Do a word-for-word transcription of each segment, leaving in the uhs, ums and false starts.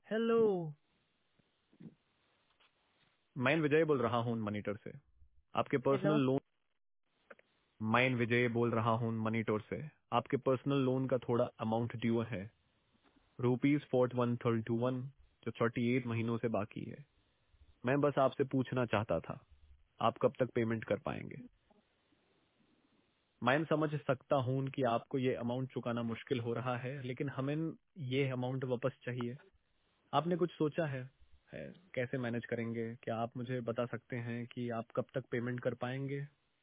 Hello, मैं विजय बोल रहा हूँ मनीटर से। आपके पर्सनल हेलो। लोन मैं विजय बोल रहा हूँ मनीटर से। आपके पर्सनल लोन का थोड़ा अमाउंट ड्यू है, rupees forty one thirty one, जो थर्टी एट महीनों से बाकी है। मैं बस आपसे पूछना चाहता था, आप कब तक पेमेंट कर पाएंगे? मैं समझ सकता हूँ कि आपको ये अमाउंट चुकाना मुश्किल हो रहा है, लेकिन हमें ये अमाउंट वापस चाहिए। आपने कुछ सोचा है, है कैसे मैनेज करेंगे? क्या आप मुझे बता सकते हैं कि आप कब तक पेमेंट कर पाएंगे?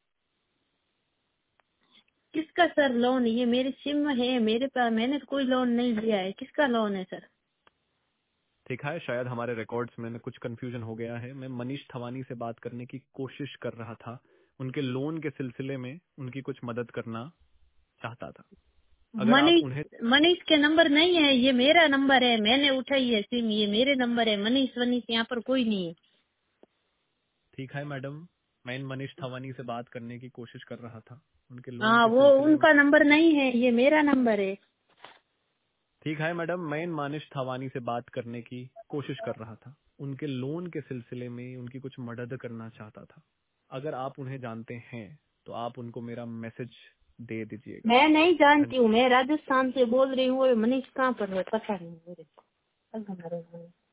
किसका सर लोन? ये मेरी सिम है, मेरे पास मैंने तो कोई लोन नहीं लिया है। किसका लोन है सर? ठीक है, शायद हमारे रिकॉर्ड्स में कुछ कंफ्यूजन हो गया है। मैं मनीष थवानी से बात करने की कोशिश कर रहा था, उनके लोन के सिलसिले में उनकी कुछ मदद करना चाहता था। अगर आप मनीष उन्हें मनीष के नंबर नहीं है, ये मेरा नंबर है। मैंने उठाई है सिम, ये मेरे नंबर है। मनीष वनीश यहाँ पर कोई नहीं है। ठीक है मैडम, मैं मनीष थवानी से बात करने की कोशिश कर रहा था उनके लोन हाँ, के वो सिलसिले में। उनका नंबर नहीं है, ये मेरा नंबर है। ठीक है मैडम, मैं मनीष थवानी से बात करने की कोशिश कर रहा था, उनके लोन के सिलसिले में उनकी कुछ मदद करना चाहता था। अगर आप उन्हें जानते हैं तो आप उनको मेरा मैसेज दे दीजिएगा। मैं नहीं धन्यवाद। जानती हूँ, मैं राजस्थान से बोल रही हूँ। वो मनीष कहाँ पर है पता नहीं मेरे को।